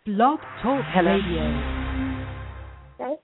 Blog Talk Radio. Okay.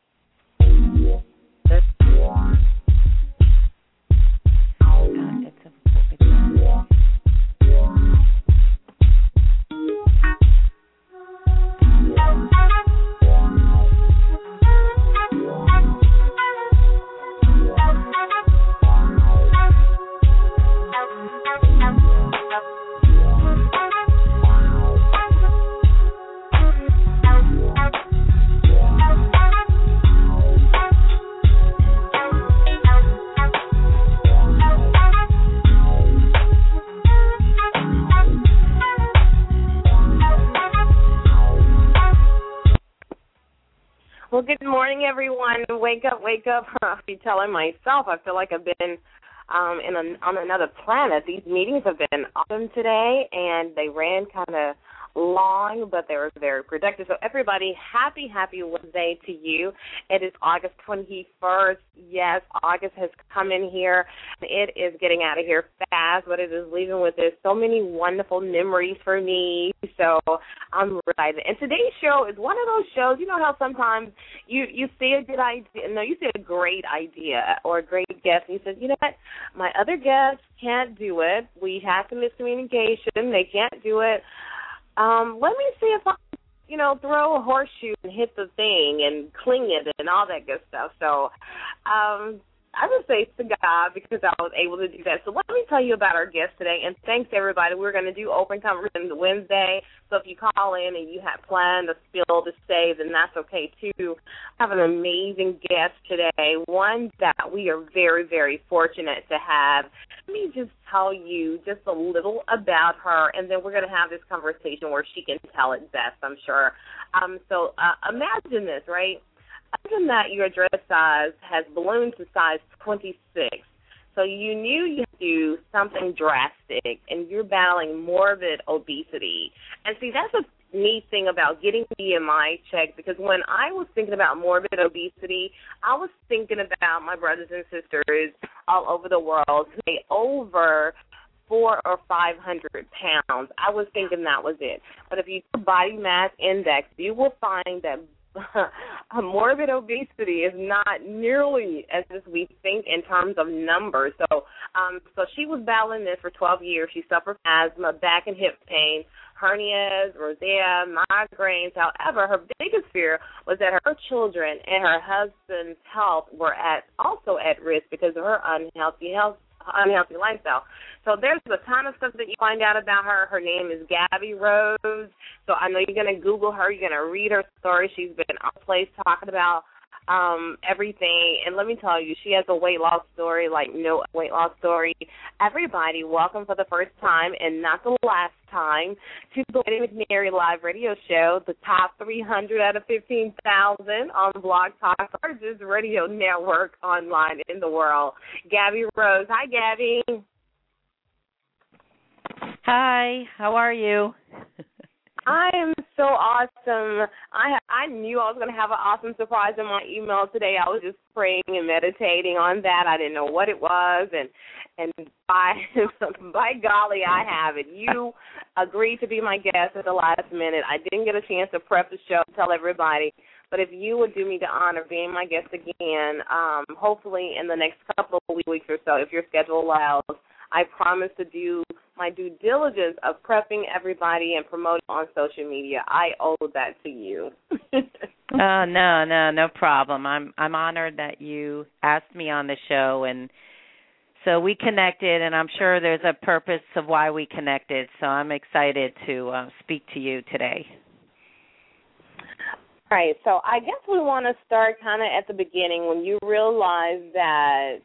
Well, good morning, everyone. Wake up, wake up. I'll be telling myself, I feel like I've been on another planet. These meetings have been awesome today, and they ran kind of long, but they were very productive. So, everybody, happy Wednesday to you. It is August 21st. Yes, August has come in here. It is getting out of here fast, but it is leaving with this so many wonderful memories for me. So, I'm excited. And today's show is one of those shows, you know how sometimes you see a good idea, you see a great idea or a great guest, and you say, you know what, my other guests can't do it. We had some miscommunication. They can't do it. Let me see if I, throw a horseshoe and hit the thing and cling it and all that good stuff. So I would say to God because I was able to do that. So let me tell you about our guest today, and thanks, everybody. We're going to do open conversation Wednesday, so if you call in and you have planned a spill to say, then that's okay, too. I have an amazing guest today, one that we are very, very fortunate to have. Let me just tell you just a little about her, and then we're going to have this conversation where she can tell it best, I'm sure. So imagine this, right? Imagine that your dress size has ballooned to size 26. So you knew you had to do something drastic, and you're battling morbid obesity. And see, that's a neat thing about getting BMI checked, because when I was thinking about morbid obesity, I was thinking about my brothers and sisters all over the world who weigh over 400 or 500 pounds. I was thinking that was it. But if you do body mass index, you will find that morbid obesity is not nearly as we think in terms of numbers. So she was battling this for 12 years. She suffered asthma, back and hip pain, hernias, rosacea, migraines. However, her biggest fear was that her children and her husband's health were also at risk because of her unhealthy lifestyle. So there's a ton of stuff that you find out about her. Her name is Gabby Rose. So I know you're going to Google her. You're going to read her story. She's been on place talking about everything. And let me tell you, she has a weight loss story like no weight loss story. Everybody, welcome for the first time and not the last time to the Lady McNary Live Radio Show, the top 300 out of 15,000 on Blog Talk, largest radio network online in the world. Gabby Rose. Hi, Gabby. Hi, how are you? I am so awesome. I knew I was going to have an awesome surprise in my email today. I was just praying and meditating on that. I didn't know what it was, and by golly, I have it. You agreed to be my guest at the last minute. I didn't get a chance to prep the show, tell everybody, but if you would do me the honor of being my guest again, hopefully in the next couple of weeks or so, if your schedule allows, I promise to do my due diligence of prepping everybody and promoting on social media. I owe that to you. No problem. I'm honored that you asked me on the show, and so we connected, and I'm sure there's a purpose of why we connected, so I'm excited to speak to you today. All right, so I guess we want to start kind of at the beginning when you realized that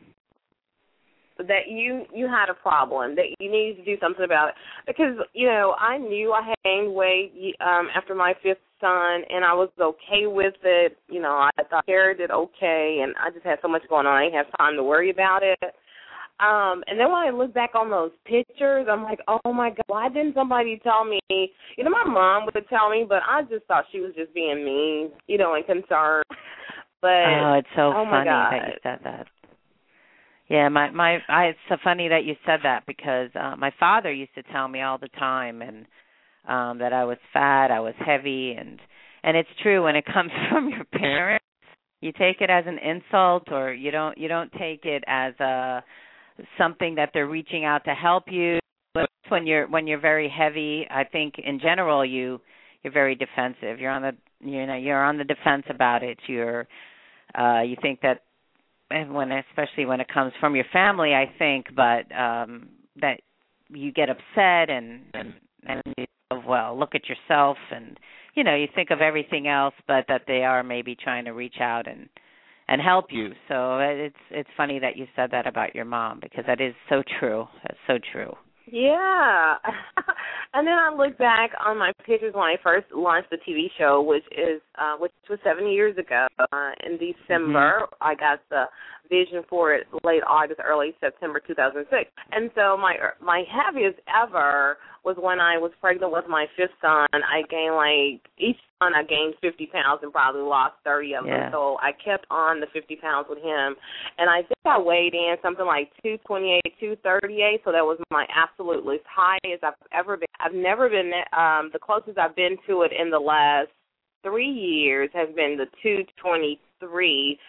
you had a problem, that you needed to do something about it. Because, I knew I had gained weight after my fifth son, and I was okay with it. I thought I did okay, and I just had so much going on. I didn't have time to worry about it. And then when I look back on those pictures, I'm like, oh, my God, why didn't somebody tell me? My mom would tell me, but I just thought she was just being mean, and concerned. But, it's so funny God. that you said that. Yeah, it's so funny that you said that because my father used to tell me all the time, and that I was fat, I was heavy, and it's true when it comes from your parents, you take it as an insult, or you don't take it as something that they're reaching out to help you. But when you're very heavy, I think in general you're very defensive. You're on the defense about it. You think that, and especially when it comes from your family, I think, but that you get upset and you go, well, look at yourself, and you think of everything else, but that they are maybe trying to reach out and help you. So it's funny that you said that about your mom, because that is so true. That's so true. Yeah. And then I look back on my pictures when I first launched the TV show, which was 7 years ago. In December, I got the vision for it late August, early September 2006. And so my heaviest ever was when I was pregnant with my fifth son. I gained each son I gained 50 pounds and probably lost 30 of them. Yeah. So I kept on the 50 pounds with him. And I think I weighed in something like 228, 238. So that was my absolute highest I've ever been. I've never been, the closest I've been to it in the last 3 years has been the 223.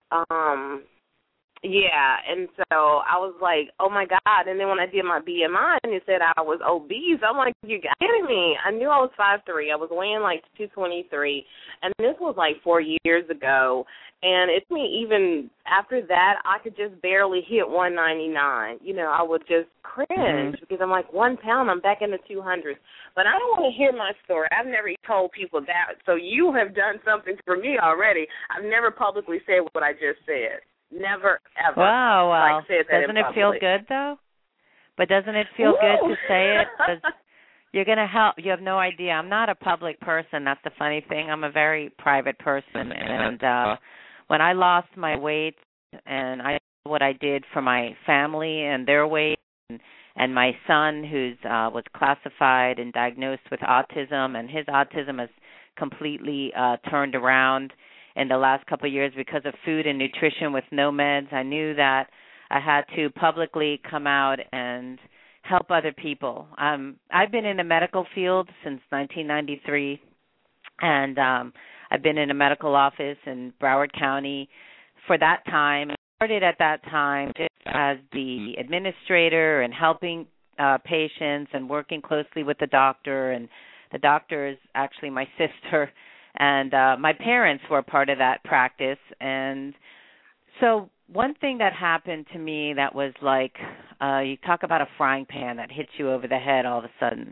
Yeah, and so I was like, oh, my God. And then when I did my BMI and it said I was obese, I'm like, you're kidding me. I knew I was 5'3". I was weighing 223, and this was 4 years ago. And it's me, even after that, I could just barely hit 199. I would just cringe because I'm 1 pound, I'm back in the 200s. But I don't want to hear my story. I've never told people that. So you have done something for me already. I've never publicly said what I just said. Never, ever. Wow. Doesn't it feel good, though? But doesn't it feel good to say it? 'Cause you're going to help. You have no idea. I'm not a public person. That's the funny thing. I'm a very private person. And when I lost my weight, and I know what I did for my family and their weight, and my son who's was classified and diagnosed with autism, and his autism has completely turned around in the last couple of years because of food and nutrition with no meds. I knew that I had to publicly come out and help other people. I've been in the medical field since 1993, and I've been in a medical office in Broward County for that time. I started at that time just as the administrator and helping patients and working closely with the doctor, and the doctor is actually my sister. And my parents were part of that practice. And so one thing that happened to me that was you talk about a frying pan that hits you over the head all of a sudden.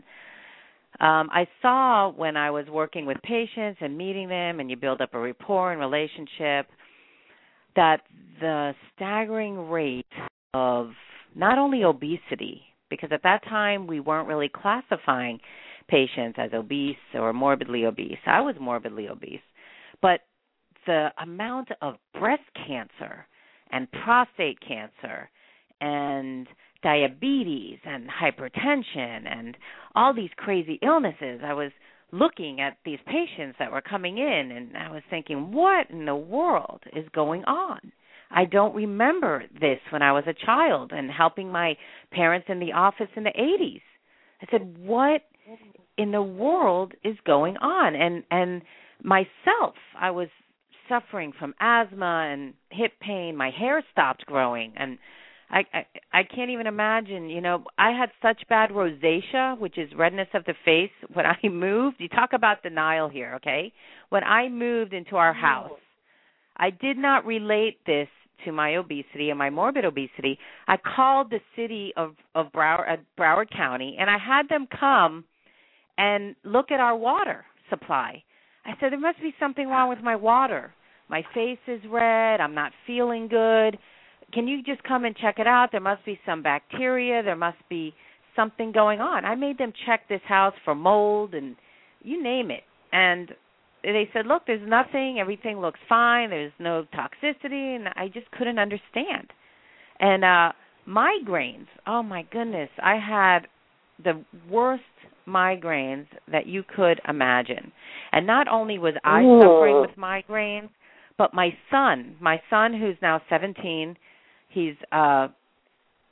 I saw when I was working with patients and meeting them, and you build up a rapport and relationship, that the staggering rate of not only obesity, because at that time we weren't really classifying patients as obese or morbidly obese. I was morbidly obese. But the amount of breast cancer and prostate cancer and diabetes and hypertension and all these crazy illnesses, I was looking at these patients that were coming in, and I was thinking, what in the world is going on? I don't remember this when I was a child and helping my parents in the office in the 80s. I said, what in the world is going on? And myself, I was suffering from asthma and hip pain. My hair stopped growing, and I can't even imagine. I had such bad rosacea, which is redness of the face, when I moved. You talk about denial here, okay? When I moved into our house, I did not relate this to my obesity and my morbid obesity. I called the city of Broward County, and I had them come and look at our water supply. I said, there must be something wrong with my water. My face is red. I'm not feeling good. Can you just come and check it out? There must be some bacteria. There must be something going on. I made them check this house for mold and you name it. And they said, look, there's nothing. Everything looks fine. There's no toxicity. And I just couldn't understand. And migraines, oh, my goodness. I had the worst migraines that you could imagine. And not only was I suffering with migraines, but my son who's now 17, he's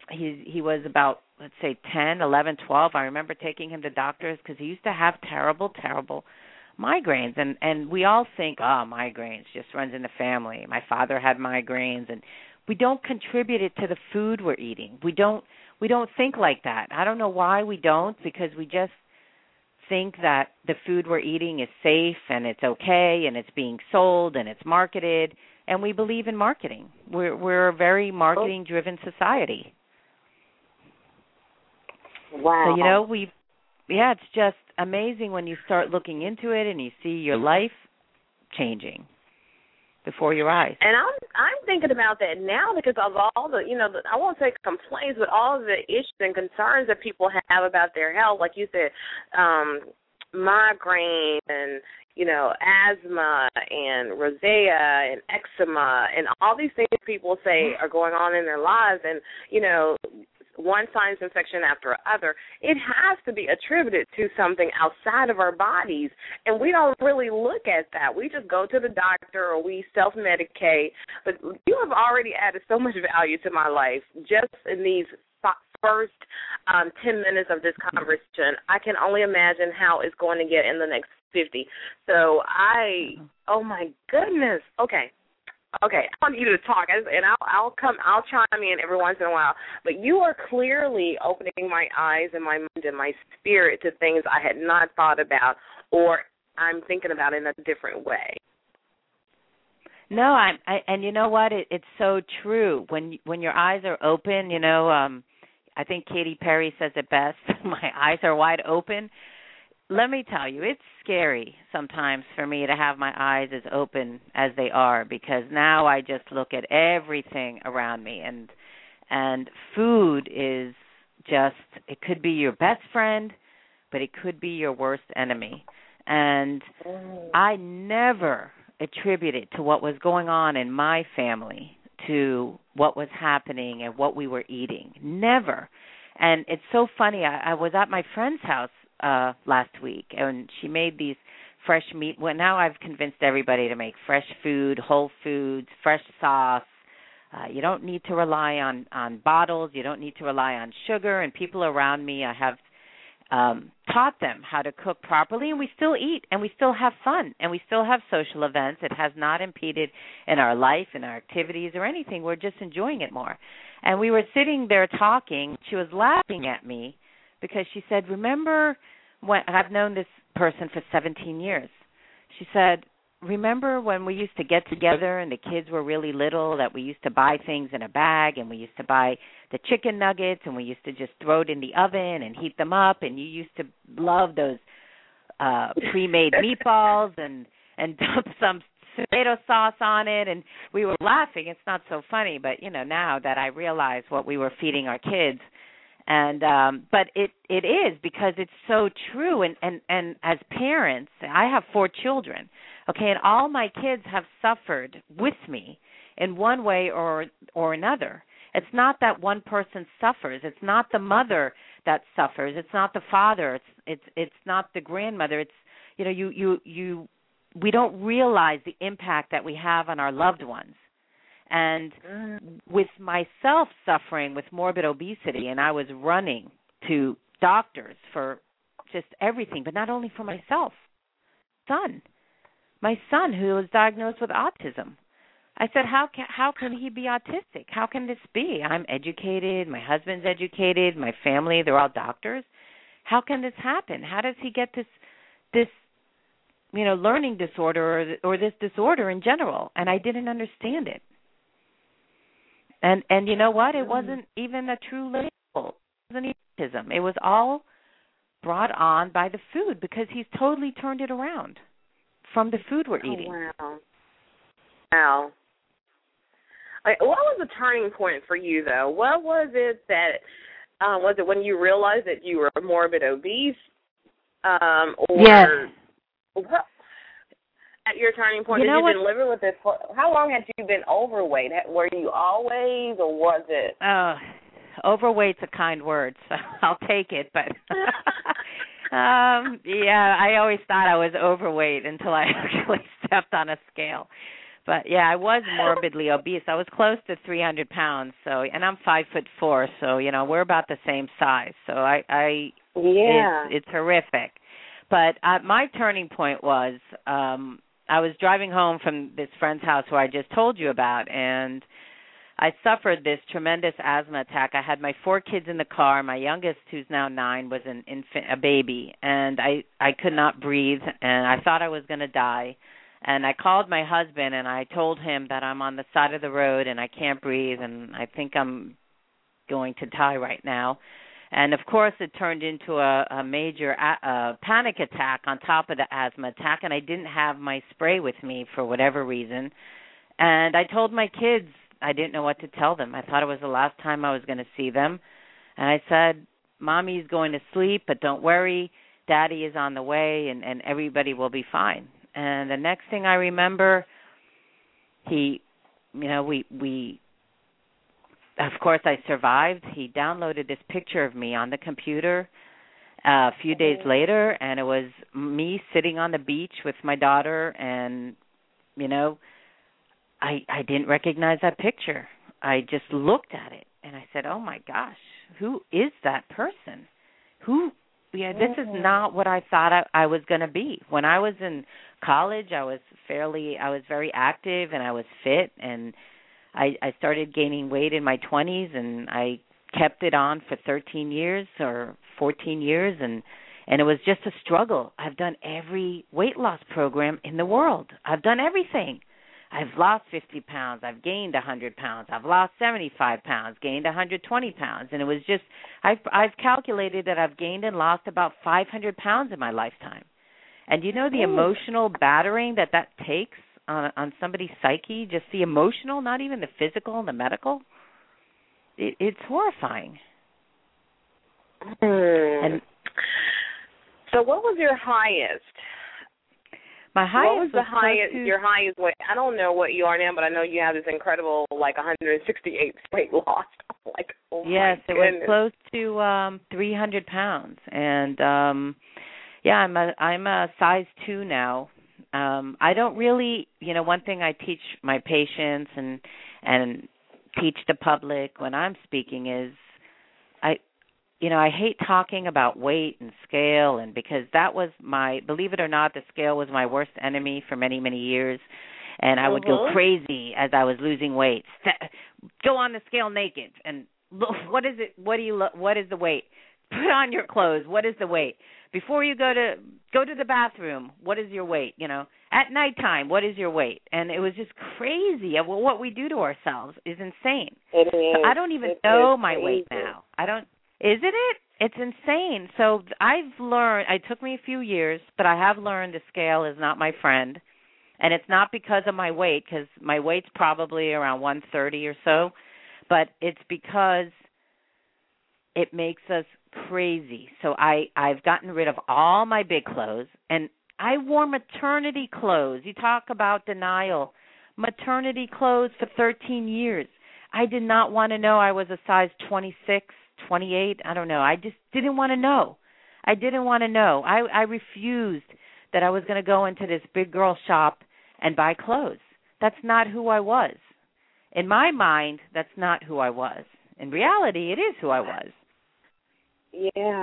he was about, let's say, 10, 11, 12. I remember taking him to doctors because he used to have terrible, terrible migraines. And we all think, oh, migraines just runs in the family. My father had migraines, and we don't contribute it to the food we're eating. We don't think like that. I don't know why we don't, because we just think that the food we're eating is safe and it's okay and it's being sold and it's marketed, and we believe in marketing. We're a very marketing-driven society. Wow. So, it's just amazing when you start looking into it and you see your life changing before your eyes. And I'm thinking about that now because of all the, I won't say complaints, but all of the issues and concerns that people have about their health. Like you said, migraine and, asthma and rosacea and eczema and all these things people say are going on in their lives. And, one sinus infection after another, it has to be attributed to something outside of our bodies, and we don't really look at that. We just go to the doctor or we self-medicate. But you have already added so much value to my life just in these first 10 minutes of this conversation. I can only imagine how it's going to get in the next 50. So oh my goodness. Okay, I want you to talk, and I'll chime in every once in a while. But you are clearly opening my eyes and my mind and my spirit to things I had not thought about, or I'm thinking about in a different way. No, and you know what? It's so true. When your eyes are open, I think Katy Perry says it best. My eyes are wide open. Let me tell you, it's scary sometimes for me to have my eyes as open as they are, because now I just look at everything around me, and food is just, it could be your best friend, but it could be your worst enemy. And I never attributed to what was going on in my family to what was happening and what we were eating. Never. And it's so funny. I was at my friend's house last week, and she made these fresh meat. Well, now I've convinced everybody to make fresh food, whole foods, fresh sauce. You don't need to rely on bottles. You don't need to rely on sugar. And people around me, I have taught them how to cook properly, and we still eat, and we still have fun, and we still have social events. It has not impeded in our life, in our activities, or anything. We're just enjoying it more. And we were sitting there talking. She was laughing at me because she said, remember when I've known this person for 17 years. She said, remember when we used to get together and the kids were really little, that we used to buy things in a bag, and we used to buy the chicken nuggets, and we used to just throw it in the oven and heat them up, and you used to love those pre-made meatballs and dump some tomato sauce on it, and we were laughing. It's not so funny, but, now that I realize what we were feeding our kids. And but it is, because it's so true. And as parents, I have 4 children, okay, and all my kids have suffered with me in one way or another. It's not that one person suffers. It's not the mother that suffers. It's not the father. It's not the grandmother. It's we don't realize the impact that we have on our loved ones. And with myself suffering with morbid obesity, and I was running to doctors for just everything, but not only for myself. My son, who was diagnosed with autism. I said, how can he be autistic? How can this be? I'm educated, my husband's educated, my family, they're all doctors. How can this happen? How does he get this learning disorder or this disorder in general? And I didn't understand it. And you know what? It wasn't even a true label. It wasn't autism. It was all brought on by the food, because he's totally turned it around from the food we're eating. Wow. What was the turning point for you, though? What was it that, was it when you realized that you were morbid obese? Yes. At your turning point, you've been living with this for, how long had you been overweight? Were you always, or was it? Overweight's a kind word, so I'll take it. But I always thought I was overweight until I actually stepped on a scale. But yeah, I was morbidly obese. I was close to 300 pounds. So, and I'm 5'4", so we're about the same size. So yeah, it's horrific. But my turning point was I was driving home from this friend's house who I just told you about, and I suffered this tremendous asthma attack. I had my 4 kids in the car. My youngest, who's now 9, was an infant, a baby, and I could not breathe, and I thought I was going to die. And I called my husband, and I told him that I'm on the side of the road, and I can't breathe, and I think I'm going to die right now. And, of course, it turned into a major panic attack on top of the asthma attack, and I didn't have my spray with me for whatever reason. And I told my kids I didn't know what to tell them. I thought it was the last time I was going to see them. And I said, Mommy's going to sleep, but don't worry. Daddy is on the way, and everybody will be fine. And the next thing I remember, we of course, I survived. He downloaded this picture of me on the computer a few days later, and it was me sitting on the beach with my daughter, and, I didn't recognize that picture. I just looked at it, and I said, oh, my gosh, who is that person? This is not what I thought I was going to be. When I was in college, I was very active, and I was fit, and I started gaining weight in my 20s, and I kept it on for 13 years or 14 years, and it was just a struggle. I've done every weight loss program in the world. I've done everything. I've lost 50 pounds. I've gained 100 pounds. I've lost 75 pounds, gained 120 pounds. And it was just, I've calculated that I've gained and lost about 500 pounds in my lifetime. And the emotional battering that takes on somebody's psyche, just the emotional, not even the physical and the medical, it's horrifying. And so what was your highest? My highest what was the highest, your highest weight? I don't know what you are now, but I know you have this incredible, 168 weight loss. Oh yes, my it was close to 300 pounds. And, I'm a size 2 now. I don't really, one thing I teach my patients and teach the public when I'm speaking is I hate talking about weight and scale, and because that was believe it or not, the scale was my worst enemy for many, many years, and I would go crazy as I was losing weight. Go on the scale naked, and look, what is it? What is the weight? Put on your clothes. What is the weight? Before you go to the bathroom, what is your weight? At nighttime, what is your weight? And it was just crazy. What we do to ourselves is insane. It is. So I don't even know my weight now. Isn't it? It's insane. So I've learned, it took me a few years, but I have learned the scale is not my friend. And it's not because of my weight, because my weight's probably around 130 or so, but it's because it makes us crazy. So I've gotten rid of all my big clothes, and I wore maternity clothes. You talk about denial. Maternity clothes for 13 years. I did not want to know I was a size 26, 28. I don't know. I just didn't want to know. I didn't want to know. I refused that I was going to go into this big girl shop and buy clothes. That's not who I was. In my mind, that's not who I was. In reality, it is who I was. Yeah.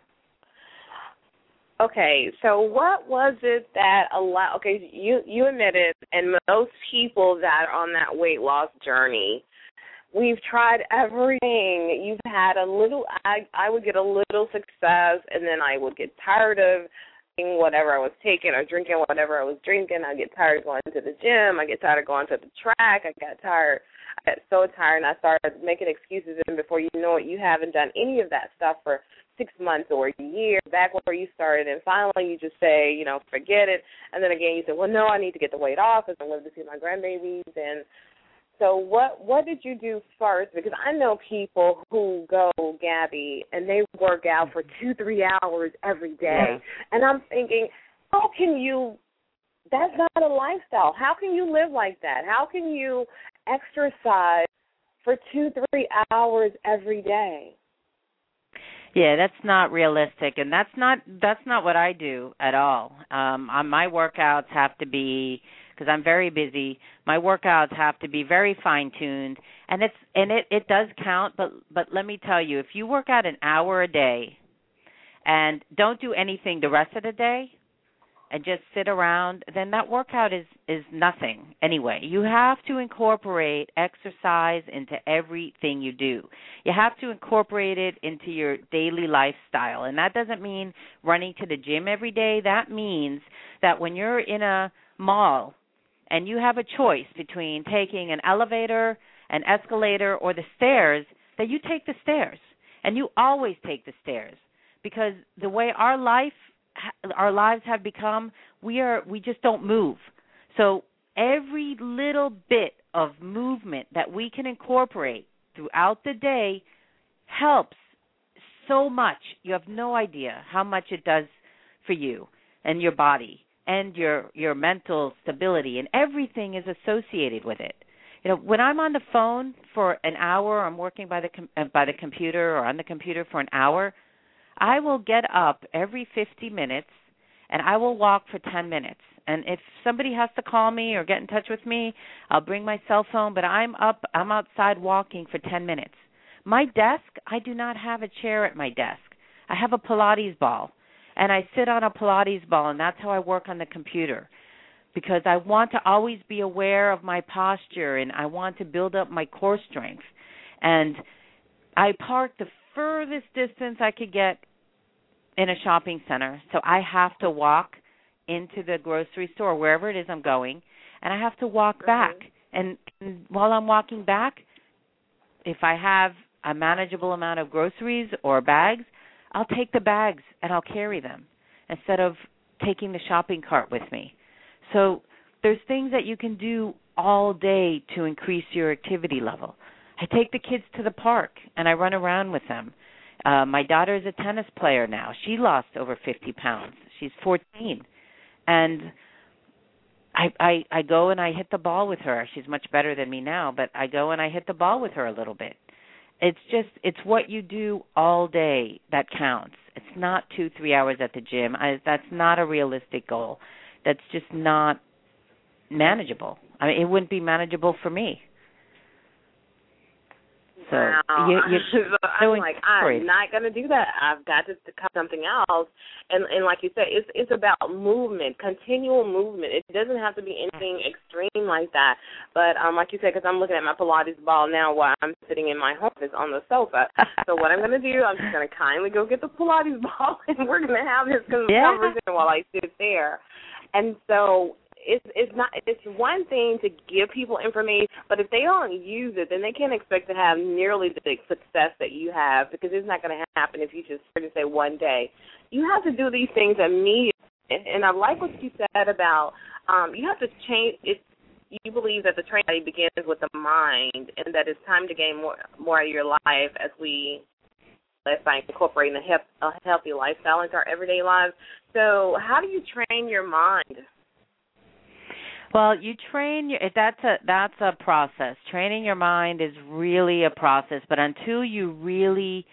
Okay, so what was it that allowed, you admitted, and most people that are on that weight loss journey, we've tried everything. You've had a little, I would get a little success, and then I would get tired of taking whatever I was taking or drinking whatever I was drinking. I get tired of going to the gym. I get tired of going to the track. I got so tired, and I started making excuses, and before you know it, you haven't done any of that stuff for 6 months or a year, back where you started, and finally you just say, forget it, and then again you say, well, no, I need to get the weight off because I live to see my grandbabies. And so what did you do first? Because I know people who go, Gabby, and they work out for 2-3 hours every day, and I'm thinking, how can you, that's not a lifestyle. How can you live like that? How can you exercise for 2-3 hours every day? Yeah, that's not realistic, and that's not what I do at all. My workouts have to be because I'm very busy. My workouts have to be very fine-tuned, and it does count, but let me tell you, if you work out an hour a day and don't do anything the rest of the day and just sit around, then that workout is nothing anyway. You have to incorporate exercise into everything you do. You have to incorporate it into your daily lifestyle, and that doesn't mean running to the gym every day. That means that when you're in a mall and you have a choice between taking an elevator, an escalator, or the stairs, that you take the stairs, and you always take the stairs, because the way our lives have become, we just don't move. So every little bit of movement that we can incorporate throughout the day helps so much. You have no idea how much it does for you and your body and your mental stability, and everything is associated with it. You know, when I'm on the phone for an hour, I'm working by the computer or on the computer for an hour, I will get up every 50 minutes and I will walk for 10 minutes. And if somebody has to call me or get in touch with me, I'll bring my cell phone, but I'm outside walking for 10 minutes. My desk, I do not have a chair at my desk. I have a Pilates ball, and I sit on a Pilates ball, and that's how I work on the computer, because I want to always be aware of my posture, and I want to build up my core strength. And I park the furthest distance I could get in a shopping center, so I have to walk into the grocery store, wherever it is I'm going, and I have to walk back. And while I'm walking back, if I have a manageable amount of groceries or bags, I'll take the bags and I'll carry them instead of taking the shopping cart with me. So there's things that you can do all day to increase your activity level. I take the kids to the park and I run around with them. My daughter is a tennis player now. She lost over 50 pounds. She's 14. And I go and I hit the ball with her. She's much better than me now, but I go and I hit the ball with her a little bit. It's what you do all day that counts. It's not 2-3 hours at the gym. That's not a realistic goal. That's just not manageable. I mean, it wouldn't be manageable for me. So wow. So I'm like, I'm not going to do that. I've got to cut something else. And like you said, it's about movement, continual movement. It doesn't have to be anything extreme like that. But like you said, because I'm looking at my Pilates ball now while I'm sitting in my home office on the sofa. So what I'm going to do, I'm just going to kindly go get the Pilates ball, and we're going to have this conversation while I sit there. And so it's one thing to give people information, but if they don't use it, then they can't expect to have nearly the success that you have, because it's not going to happen if you just say one day. You have to do these things immediately. And I like what you said about you have to change it. You believe that the training begins with the mind, and that it's time to gain more out of your life by incorporating a healthy lifestyle into our everyday lives. So how do you train your mind? Well, you train that's a process. Training your mind is really a process, but until you really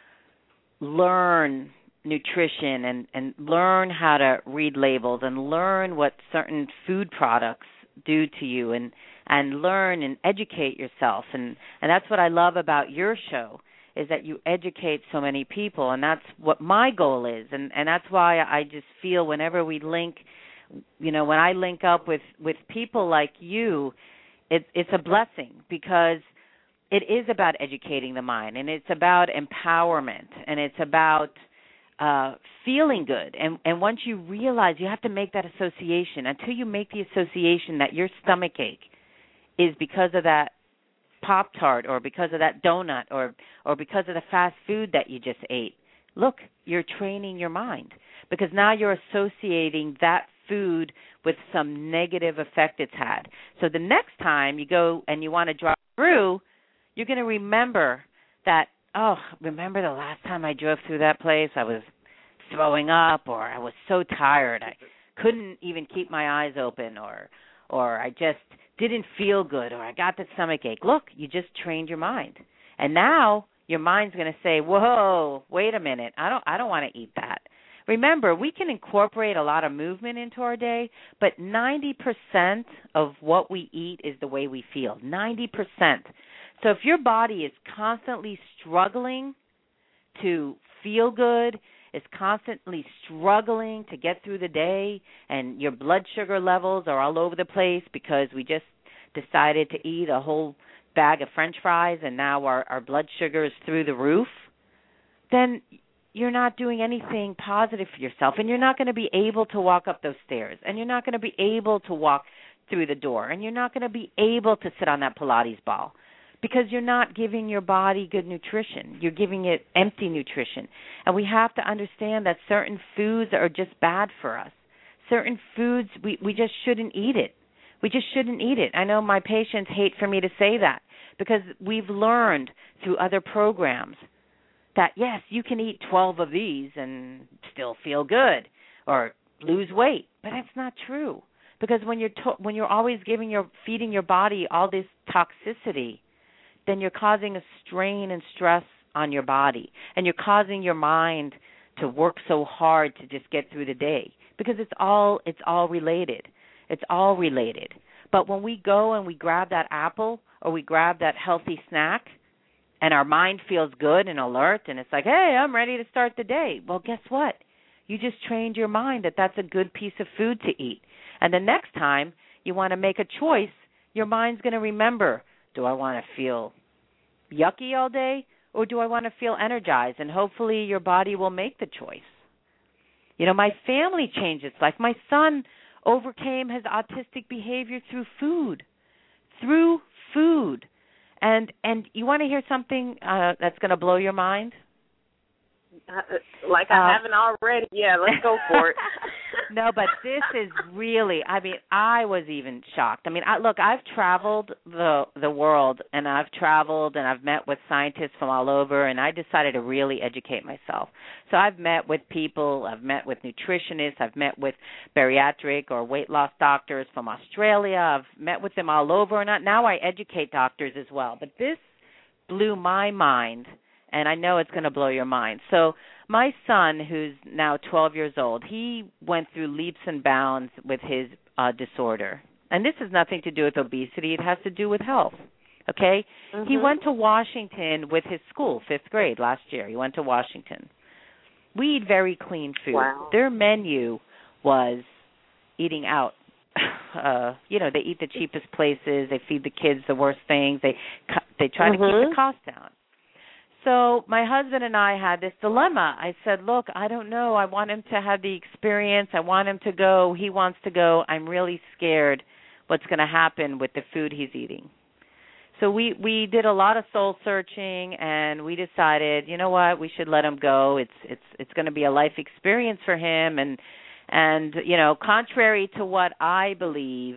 learn nutrition and learn how to read labels and learn what certain food products do to you and learn and educate yourself, and that's what I love about your show, is that you educate so many people, and that's what my goal is, and that's why I just feel whenever we link, you know, when I link up with people like you, it's a blessing, because it is about educating the mind, and it's about empowerment, and it's about feeling good. And once you realize, you have to make that association. Until you make the association that your stomach ache is because of that Pop-Tart or because of that donut or because of the fast food that you just ate, look, you're training your mind, because now you're associating that food with some negative effect it's had. So the next time you go and you want to drive through, you're going to remember that, remember the last time I drove through that place, I was throwing up, or I was so tired I couldn't even keep my eyes open, or I just didn't feel good, or I got the stomach ache. Look, you just trained your mind. And now your mind's going to say, whoa, wait a minute, I don't want to eat that. remember, we can incorporate a lot of movement into our day, but 90% of what we eat is the way we feel. 90%. So if your body is constantly struggling to feel good, is constantly struggling to get through the day, and your blood sugar levels are all over the place because we just decided to eat a whole bag of French fries and now our blood sugar is through the roof, then you're not doing anything positive for yourself, and you're not going to be able to walk up those stairs, and you're not going to be able to walk through the door, and you're not going to be able to sit on that Pilates ball because you're not giving your body good nutrition. You're giving it empty nutrition. And we have to understand that certain foods are just bad for us. Certain foods, we just shouldn't eat it. We just shouldn't eat it. I know my patients hate for me to say that because we've learned through other programs that, yes, you can eat 12 of these and still feel good or lose weight. But that's not true, because when you're always feeding your body all this toxicity, then you're causing a strain and stress on your body, and you're causing your mind to work so hard to just get through the day, because it's all related. It's all related. But when we go and we grab that apple or we grab that healthy snack and our mind feels good and alert and it's like, hey, I'm ready to start the day. Well, guess what? You just trained your mind that that's a good piece of food to eat. And the next time you want to make a choice, your mind's going to remember, do I want to feel yucky all day or do I want to feel energized? And hopefully your body will make the choice. You know, my family changed its life. My son overcame his autistic behavior through food. And you want to hear something that's going to blow your mind? Like I haven't already. Yeah, let's go for it. No, but this is really, I mean, I was even shocked. I mean, look, I've traveled the world, and I've met with scientists from all over, and I decided to really educate myself. So I've met with people, I've met with nutritionists, I've met with bariatric or weight loss doctors from Australia. I've met with them all over, and now I educate doctors as well. But this blew my mind, and I know it's going to blow your mind. So my son, who's now 12 years old, he went through leaps and bounds with his disorder. And this has nothing to do with obesity. It has to do with health, okay? Mm-hmm. He went to Washington with his school, 5th grade last year. He went to Washington. We eat very clean food. Wow. Their menu was eating out. They eat the cheapest places. They feed the kids the worst things. They try to keep the cost down. So my husband and I had this dilemma. I said, look, I don't know. I want him to have the experience. I want him to go. He wants to go. I'm really scared what's going to happen with the food he's eating. So we did a lot of soul searching, and we decided, you know what, we should let him go. It's going to be a life experience for him. And you know, contrary to what I believe,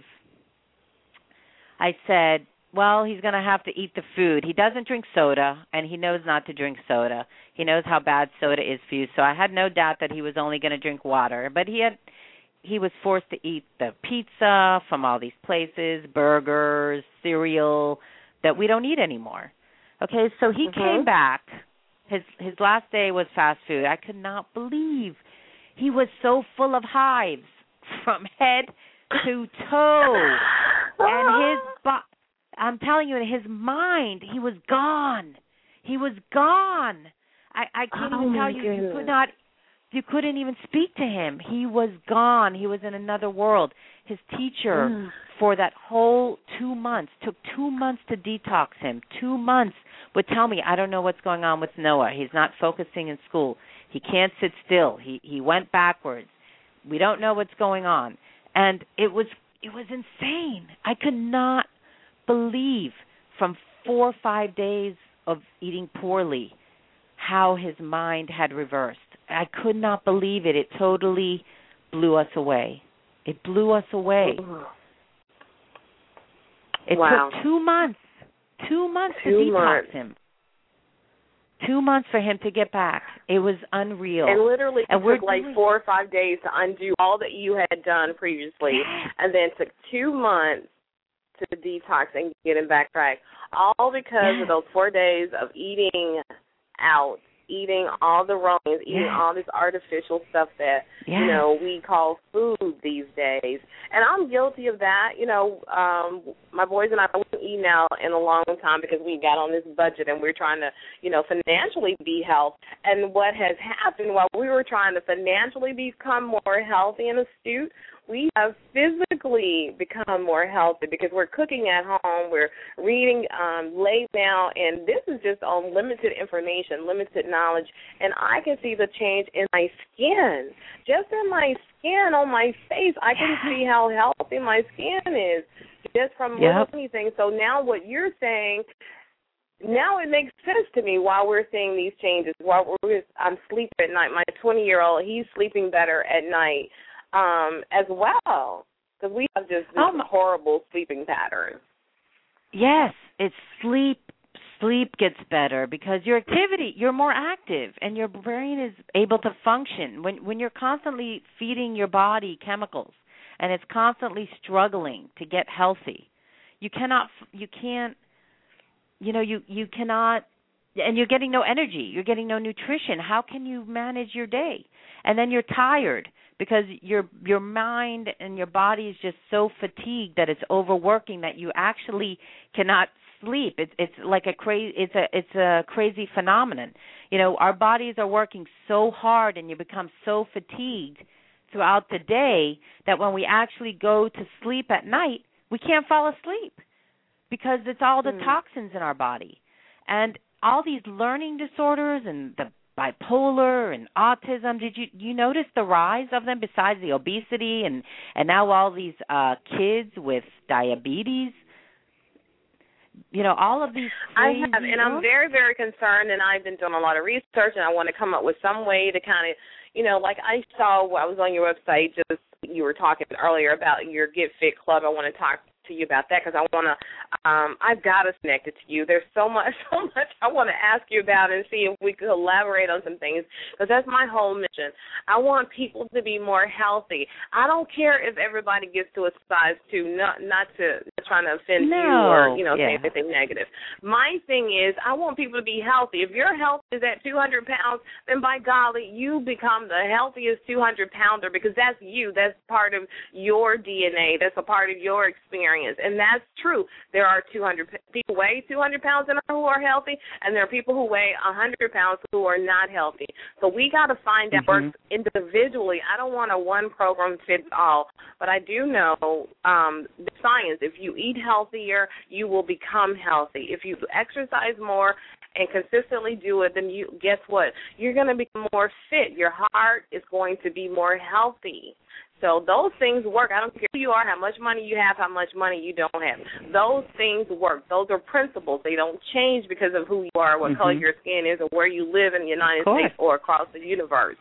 I said, well, he's going to have to eat the food. He doesn't drink soda, and he knows not to drink soda. He knows how bad soda is for you. So I had no doubt that he was only going to drink water. But he was forced to eat the pizza from all these places, burgers, cereal that we don't eat anymore. Okay, so he came back. His last day was fast food. I could not believe he was so full of hives from head to toe, and I'm telling you, in his mind, he was gone. He was gone. I can't even tell you. You couldn't even speak to him. He was gone. He was in another world. His teacher, for that whole 2 months, took 2 months to detox him. 2 months would tell me, I don't know what's going on with Noah. He's not focusing in school. He can't sit still. He went backwards. We don't know what's going on. And it was insane. I could not believe from 4 or 5 days of eating poorly how his mind had reversed. I could not believe it. It totally blew us away. It blew us away. It took 2 months. 2 months to detox him. 2 months for him to get back. It was unreal. And literally it took like 4 or 5 days to undo all that you had done previously, and then took 2 months to detox and get him back track, all because of those 4 days of eating out eating all the wrong things, eating all this artificial stuff that, we call food these days. And I'm guilty of that. My boys and I haven't eaten out in a long time because we got on this budget and we're trying to, financially be healthy. And what has happened while we were trying to financially become more healthy and astute, we have physically become more healthy because we're cooking at home, we're reading late now, and this is just on limited information, limited knowledge, and I can see the change in my skin. Just in my skin, on my face, I can see how healthy my skin is just from little anything. So now what you're saying, now it makes sense to me why we're seeing these changes. While I'm sleeping at night, my 20-year-old, he's sleeping better at night. As well, because we have just this horrible sleeping pattern. Yes, it's sleep. Sleep gets better because you're more active, and your brain is able to function. When you're constantly feeding your body chemicals, and it's constantly struggling to get healthy, you cannot, and you're getting no energy, you're getting no nutrition. How can you manage your day? And then you're tired, because your mind and your body is just so fatigued that it's overworking that you actually cannot sleep. It's like it's a crazy phenomenon. Our bodies are working so hard and you become so fatigued throughout the day that when we actually go to sleep at night, we can't fall asleep because it's all the toxins in our body. And all these learning disorders and the bipolar and autism, did you notice the rise of them besides the obesity and now all these kids with diabetes? All of these crazy... I have, and I'm very, very concerned, and I've been doing a lot of research, and I want to come up with some way to kind of, like I saw, I was on your website, just you were talking earlier about your Get Fit Club. I want to talk to you about that because I want to, I've got to connect it to you. There's so much I want to ask you about and see if we could collaborate on some things because that's my whole mission. I want people to be more healthy. I don't care if everybody gets to a size 2, not trying to offend you or, say anything negative. My thing is I want people to be healthy. If your health is at 200 pounds, then by golly, you become the healthiest 200-pounder because that's you. That's part of your DNA. That's a part of your experience. And that's true. There are people weigh 200 pounds who are healthy, and there are people who weigh 100 pounds who are not healthy. So we got to find out works individually. I don't want a one program fits all, but I do know the science. If you eat healthier, you will become healthy. If you exercise more and consistently do it, then guess what? You're going to become more fit. Your heart is going to be more healthy. So those things work. I don't care who you are, how much money you have, how much money you don't have. Those things work. Those are principles. They don't change because of who you are, what color your skin is, or where you live in the United States or across the universe.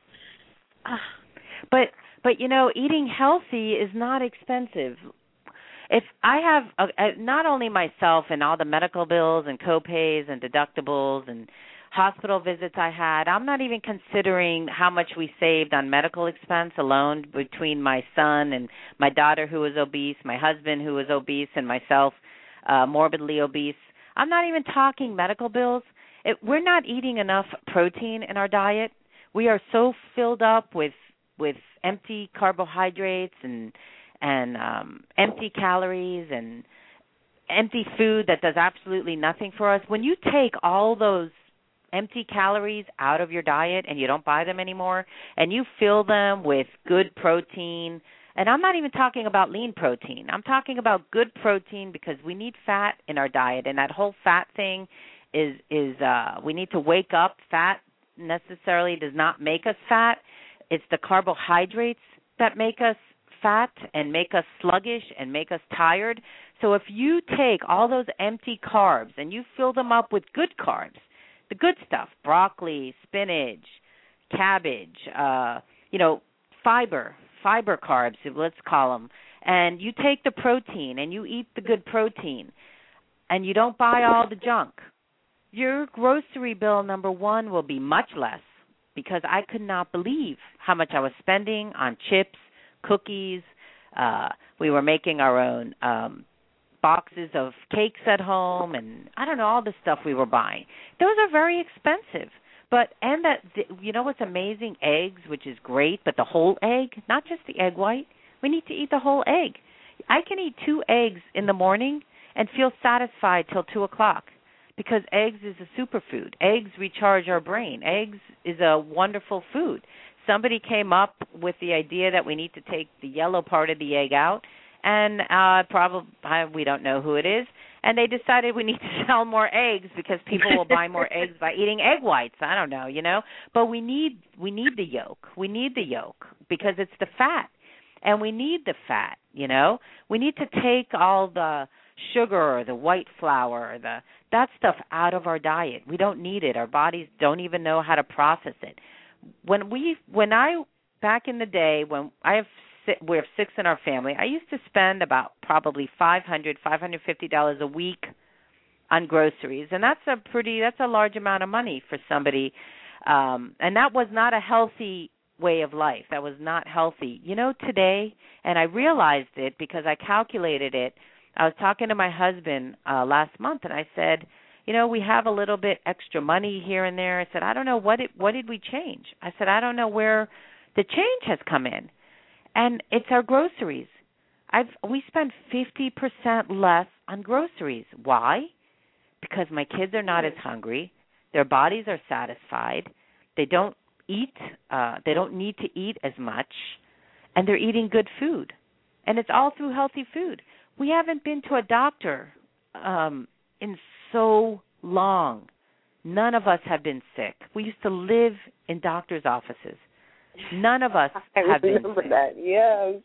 But eating healthy is not expensive. If I have not only myself and all the medical bills and copays and deductibles and hospital visits I had, I'm not even considering how much we saved on medical expense alone between my son and my daughter who was obese, my husband who was obese, and myself morbidly obese. I'm not even talking medical bills. We're not eating enough protein in our diet. We are so filled up with empty carbohydrates and empty calories and empty food that does absolutely nothing for us. When you take all those empty calories out of your diet and you don't buy them anymore and you fill them with good protein, and I'm not even talking about lean protein. I'm talking about good protein because we need fat in our diet, and that whole fat thing is we need to wake up. Fat necessarily does not make us fat. It's the carbohydrates that make us fat and make us sluggish and make us tired. So if you take all those empty carbs and you fill them up with good carbs, the good stuff, broccoli, spinach, cabbage, fiber carbs, let's call them, and you take the protein and you eat the good protein and you don't buy all the junk, your grocery bill, number one, will be much less because I could not believe how much I was spending on chips, cookies. We were making our own boxes of cakes at home, and I don't know, all the stuff we were buying. Those are very expensive. And that, you know what's amazing? Eggs, which is great, but the whole egg, not just the egg white. We need to eat the whole egg. I can eat 2 eggs in the morning and feel satisfied till 2 o'clock because eggs is a superfood. Eggs recharge our brain. Eggs is a wonderful food. Somebody came up with the idea that we need to take the yellow part of the egg out, and we don't know who it is, and they decided we need to sell more eggs because people will buy more eggs by eating egg whites. I don't know, But we need the yolk. We need the yolk because it's the fat. And we need the fat, We need to take all the sugar or the white flour or that stuff out of our diet. We don't need it. Our bodies don't even know how to process it. Back in the day, when we have 6 in our family, I used to spend about probably $550 a week on groceries, and that's a large amount of money for somebody. And that was not a healthy way of life. That was not healthy. Today, and I realized it because I calculated it. I was talking to my husband last month, and I said, we have a little bit extra money here and there. I said, I don't know, what did we change? I said, I don't know where the change has come in. And it's our groceries. We spend 50% less on groceries. Why? Because my kids are not as hungry. Their bodies are satisfied. They don't eat. They don't need to eat as much. And they're eating good food. And it's all through healthy food. We haven't been to a doctor in so long. None of us have been sick. We used to live in doctor's offices. None of us have been sick. I remember that, yes.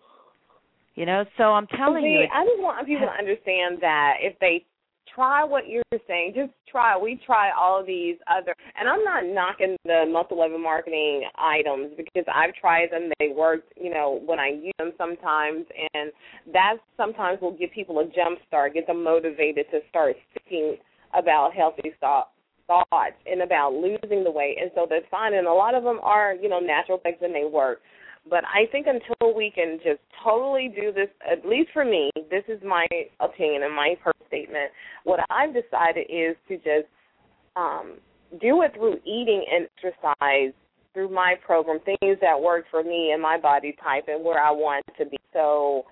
So I'm telling you. I just want people to understand that if they try what you're saying, just try. We try all of these other, and I'm not knocking the Month 11 marketing items because I've tried them. They worked, when I use them sometimes, and that sometimes will give people a jump start, get them motivated to start thinking about healthy thoughts and about losing the weight. And so that's fine. And a lot of them are, natural things and they work. But I think until we can just totally do this, at least for me, this is my opinion and my personal statement, what I've decided is to just do it through eating and exercise through my program, things that work for me and my body type and where I want to be. So,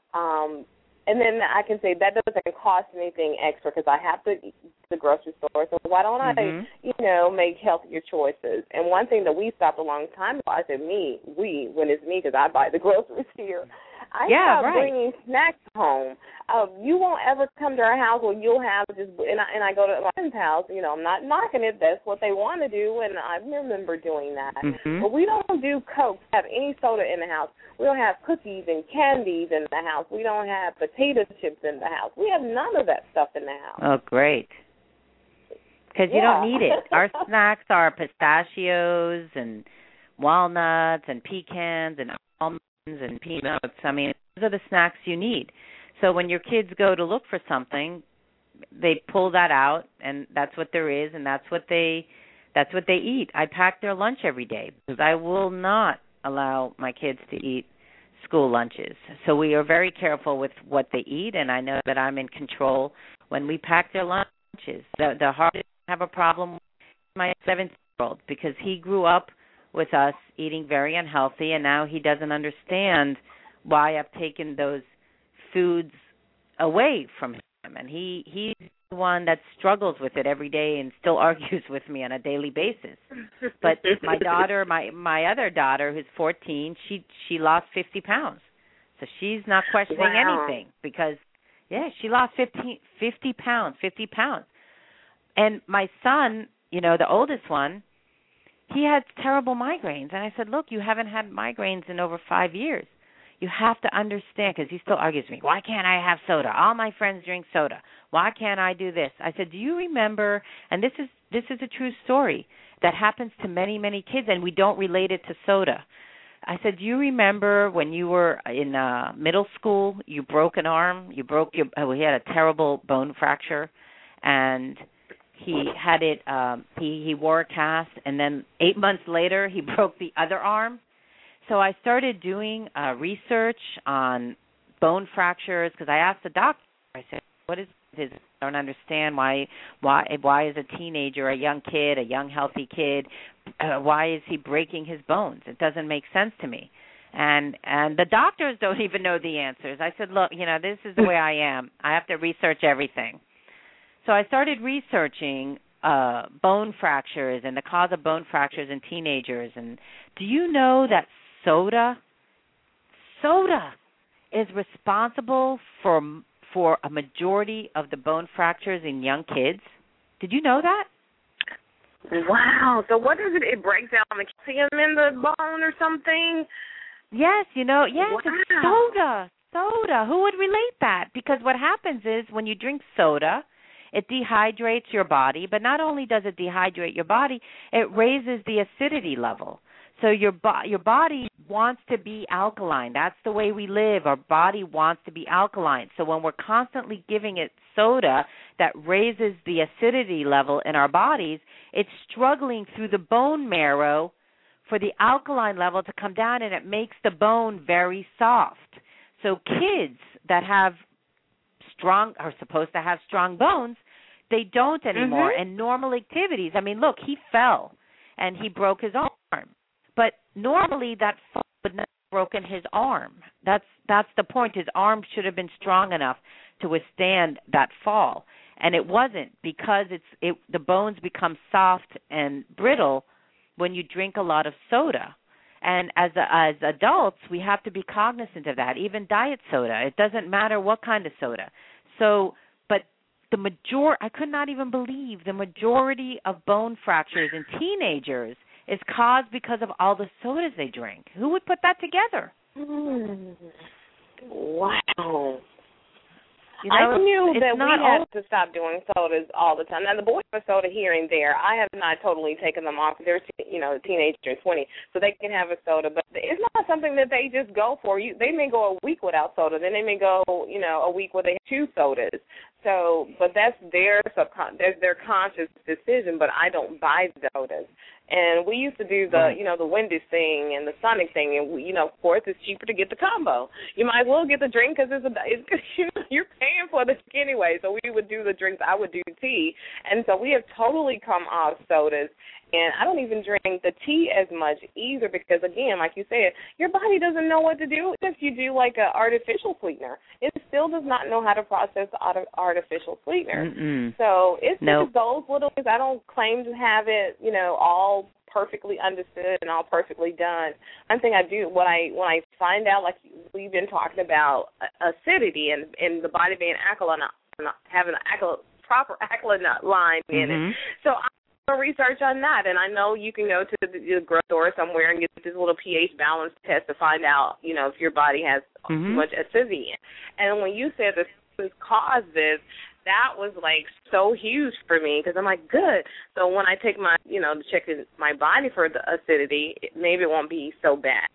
and then I can say that doesn't cost anything extra because I have to eat the grocery store. So why don't I, make healthier choices? And one thing that we stopped a long time ago, I said when it's me because I buy the groceries here. I stopped bringing snacks home. You won't ever come to our house where you'll have and I go to my friend's house. I'm not knocking it. That's what they want to do, and I remember doing that. Mm-hmm. But we don't do Coke, have any soda in the house. We don't have cookies and candies in the house. We don't have potato chips in the house. We have none of that stuff in the house. Oh, great. Because you don't need it. Our snacks are pistachios and walnuts and pecans and almonds and peanuts. I mean, those are the snacks you need. So when your kids go to look for something, they pull that out, and that's what there is, and that's what they eat. I pack their lunch every day because I will not allow my kids to eat school lunches. So we are very careful with what they eat, and I know that I'm in control when we pack their lunches. The hardest have a problem with my 7-year-old because he grew up with us eating very unhealthy, and now he doesn't understand why I've taken those foods away from him. And he's the one that struggles with it every day and still argues with me on a daily basis. But my daughter, my other daughter, who's 14, she lost 50 pounds. So she's not questioning anything because, she lost 50 pounds. And my son, the oldest one, he had terrible migraines. And I said, look, you haven't had migraines in over 5 years. You have to understand, because he still argues with me, why can't I have soda? All my friends drink soda. Why can't I do this? I said, do you remember, and this is a true story that happens to many, many kids, and we don't relate it to soda. I said, do you remember when you were in middle school, you broke an arm? He had a terrible bone fracture, and he had it, he wore a cast, and then 8 months later, he broke the other arm. So I started doing research on bone fractures because I asked the doctor, I said, what is his I don't understand why is a teenager, a young kid, a young healthy kid, why is he breaking his bones? It doesn't make sense to me. And the doctors don't even know the answers. I said, look, this is the way I am. I have to research everything. So I started researching bone fractures and the cause of bone fractures in teenagers. And do you know that soda is responsible for a majority of the bone fractures in young kids? Did you know that? Wow. So what does it? It breaks down the calcium in the bone or something? Yes, yes, wow. It's soda. Who would relate that? Because what happens is when you drink soda, it dehydrates your body, but not only does it dehydrate your body, it raises the acidity level. So your body wants to be alkaline. That's the way we live. Our body wants to be alkaline. So when we're constantly giving it soda that raises the acidity level in our bodies, it's struggling through the bone marrow for the alkaline level to come down, and it makes the bone very soft. So kids that are supposed to have strong bones, they don't anymore. And normal activities, look, he fell and he broke his arm. But normally that fall would not have broken his arm. That's the point. His arm should have been strong enough to withstand that fall. And it wasn't, because the bones become soft and brittle when you drink a lot of soda. And as adults, we have to be cognizant of that, even diet soda. It doesn't matter what kind of soda. So, but I could not even believe the majority of bone fractures in teenagers is caused because of all the sodas they drink. Who would put that together? Wow. I knew that we had to stop doing sodas all the time. Now, the boys have a soda here and there. I have not totally taken them off. They're, teenagers, 20, so they can have a soda. But it's not something that they just go for. They may go a week without soda. Then they may go, a week where they have 2 sodas. So, but that's their conscious decision. But I don't buy sodas. And we used to do the, the Wendy's thing and the Sonic thing, and of course, it's cheaper to get the combo. You might as well get the drink because you're paying for the drink anyway. So we would do the drinks. I would do tea, and so we have totally come off sodas. And I don't even drink the tea as much either because, again, like you said, your body doesn't know what to do if you do like an artificial sweetener. It still does not know how to process the artificial sweetener. So it's just those little things. I don't claim to have it, all perfectly understood and all perfectly done. One thing I do when I find out, like we've been talking about acidity and the body being alkaline, having a proper alkaline line in it. So research on that, and I know you can go to the grocery store somewhere and get this little pH balance test to find out, if your body has too much acidity in. And when you said this caused this, that was like so huge for me because I'm like, good. So when I take my, to check my body for the acidity, maybe it won't be so bad.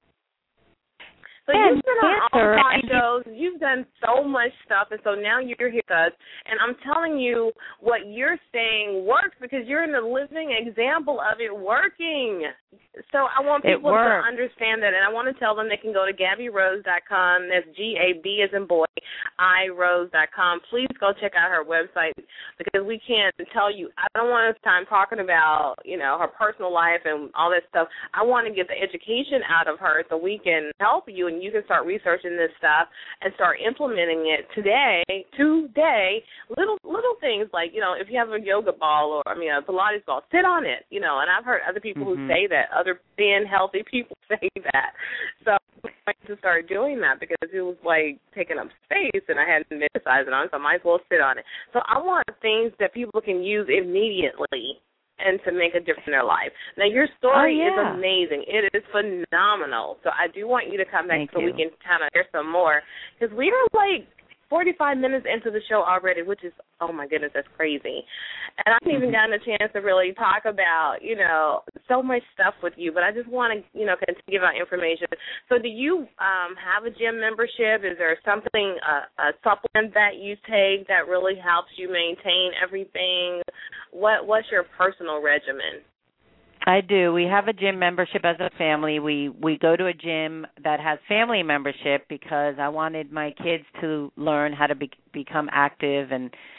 So you've been on all talk shows. You've done so much stuff, and so now you're here with us. And I'm telling you, what you're saying works because you're in the living example of it working. So I want people to understand that, and I want to tell them they can go to GabbyRose.com. That's GAB as in boy, IRose.com. Please go check out her website because we can't tell you. I don't want to spend time talking about, her personal life and all that stuff. I want to get the education out of her so we can help you and you can start researching this stuff and start implementing it today. Little things like, if you have a yoga ball or, a Pilates ball, sit on it, and I've heard other people who say that. Other thin, healthy people say that. So I wanted to start doing that because it was like taking up space and I hadn't been exercising on it, so I might as well sit on it. So I want things that people can use immediately and to make a difference in their life. Now, your story is amazing. It is phenomenal. So I do want you to come back we can kind of hear some more because we are like 45 minutes into the show already, which is, oh, my goodness, that's crazy. And I haven't even gotten a chance to really talk about, so much stuff with you, but I just want to, continue to give out information. So do you have a gym membership? Is there something, a supplement that you take that really helps you maintain everything? What's your personal regimen? I do. We have a gym membership as a family. We go to a gym that has family membership because I wanted my kids to learn how to become active and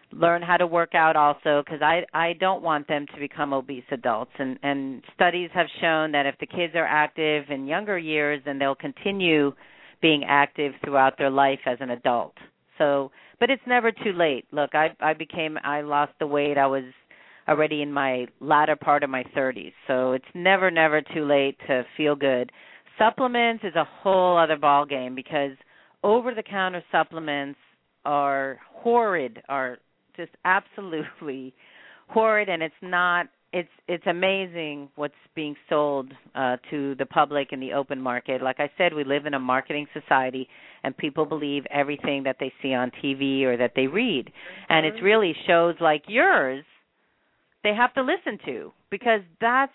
learn how to work out also, because I don't want them to become obese adults. And studies have shown that if the kids are active in younger years, then they'll continue being active throughout their life as an adult. So, but it's never too late. Look, I lost the weight. I was already in my latter part of my 30s. So it's never too late to feel good. Supplements is a whole other ball game, because over-the-counter supplements are horrid, are just absolutely horrid, and it's amazing what's being sold to the public in the open market. Like I said, we live in a marketing society, and people believe everything that they see on TV or that they read. And it's really shows like yours they have to listen to, because that's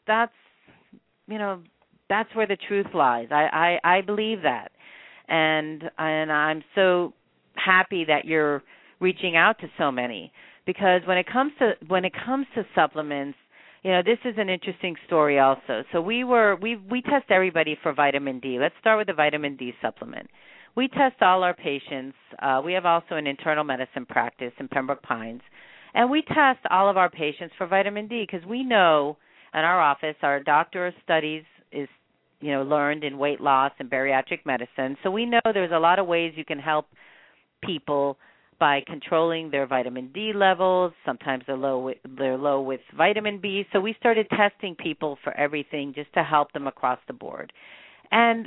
where the truth lies. I believe that. And I'm so happy that you're reaching out to so many, because when it comes to supplements, this is an interesting story also. So we test everybody for vitamin D. Let's start with the vitamin D supplement. We test all our patients. We have also an internal medicine practice in Pembroke Pines, and we test all of our patients for vitamin D, because we know in our office, our doctor of studies is learned in weight loss and bariatric medicine. So we know there's a lot of ways you can help people by controlling their vitamin D levels. Sometimes they're low with vitamin B. So we started testing people for everything just to help them across the board. And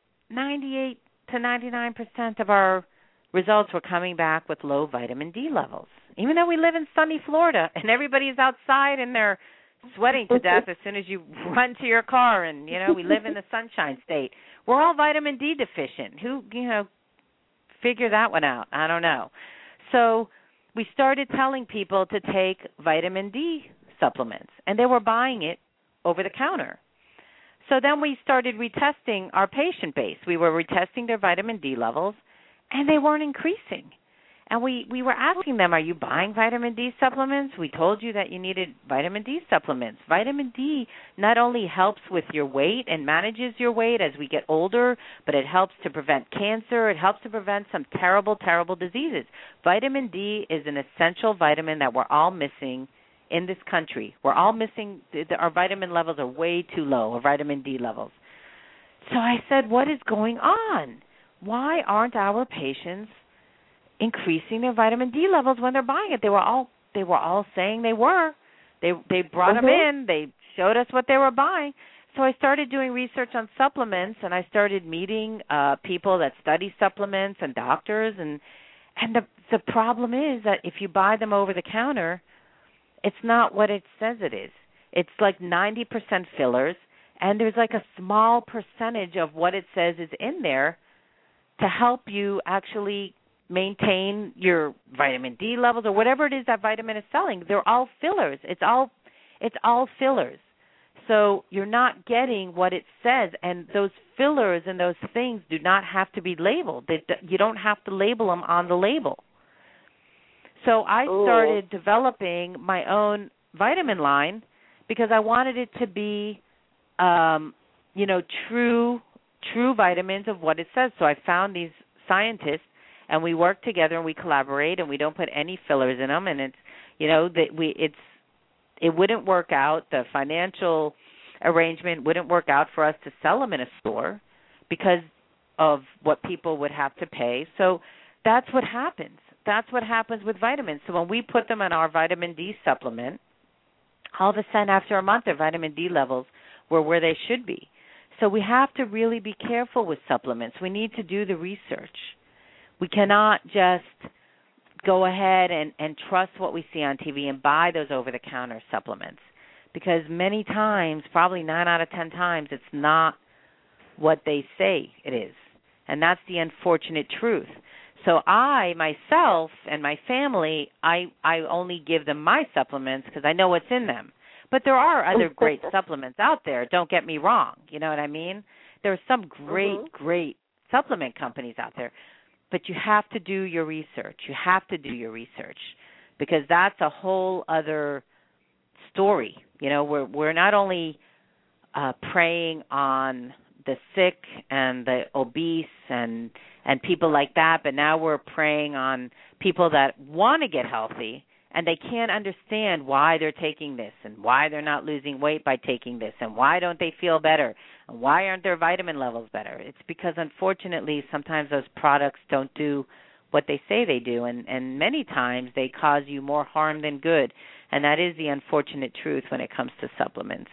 98 to 99% of our results were coming back with low vitamin D levels, even though we live in sunny Florida and everybody's outside and they're sweating to death as soon as you run to your car, and we live in the Sunshine State. We're all vitamin D deficient. Who figure that one out? I don't know. So we started telling people to take vitamin D supplements, and they were buying it over the counter. So then we started retesting our patient base. We were retesting their vitamin D levels, and they weren't increasing. And we were asking them, are you buying vitamin D supplements? We told you that you needed vitamin D supplements. Vitamin D not only helps with your weight and manages your weight as we get older, but it helps to prevent cancer. It helps to prevent some terrible, terrible diseases. Vitamin D is an essential vitamin that we're all missing in this country. We're all missing. Our vitamin levels are way too low, our vitamin D levels. So I said, what is going on? Why aren't our patients increasing their vitamin D levels when they're buying it? They were all saying they were. They brought them in. They showed us what they were buying. So I started doing research on supplements, and I started meeting people that study supplements and doctors. And the problem is that if you buy them over the counter, it's not what it says it is. It's like 90% fillers, and there's like a small percentage of what it says is in there to help you actually maintain your vitamin D levels or whatever it is that vitamin is selling. They're all fillers. It's all fillers. So you're not getting what it says, and those fillers and those things do not have to be labeled. You don't have to label them on the label. So I started developing my own vitamin line because I wanted it to be, true vitamins of what it says. So I found these scientists, and we work together and we collaborate, and we don't put any fillers in them. And it wouldn't work out. The financial arrangement wouldn't work out for us to sell them in a store because of what people would have to pay. So that's what happens. That's what happens with vitamins. So when we put them in our vitamin D supplement, all of a sudden after a month their vitamin D levels were where they should be. So we have to really be careful with supplements. We need to do the research. We cannot just go ahead and trust what we see on TV and buy those over-the-counter supplements, because many times, probably 9 out of 10 times, it's not what they say it is. And that's the unfortunate truth. So I, myself, and my family, I only give them my supplements because I know what's in them. But there are other great supplements out there, don't get me wrong. You know what I mean? There are some great supplement companies out there. But you have to do your research. You have to do your research because that's a whole other story. We're not only preying on the sick and the obese and people like that, but now we're preying on people that want to get healthy and they can't understand why they're taking this and why they're not losing weight by taking this and why don't they feel better and why aren't their vitamin levels better. It's because, unfortunately, sometimes those products don't do what they say they do, and many times they cause you more harm than good, and that is the unfortunate truth when it comes to supplements.